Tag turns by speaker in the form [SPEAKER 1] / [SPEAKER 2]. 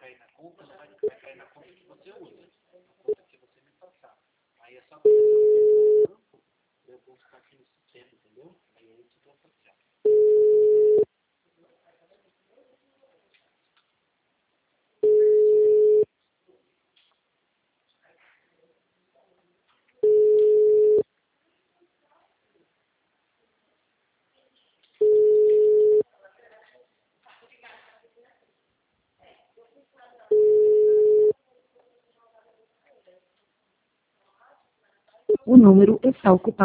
[SPEAKER 1] cair na conta, não vai cair na conta que você usa, na conta que você me passar. Aí é só colocar no campo, eu vou buscar aqui no sistema, entendeu? Aí eu te dou social.
[SPEAKER 2] O número está ocupado.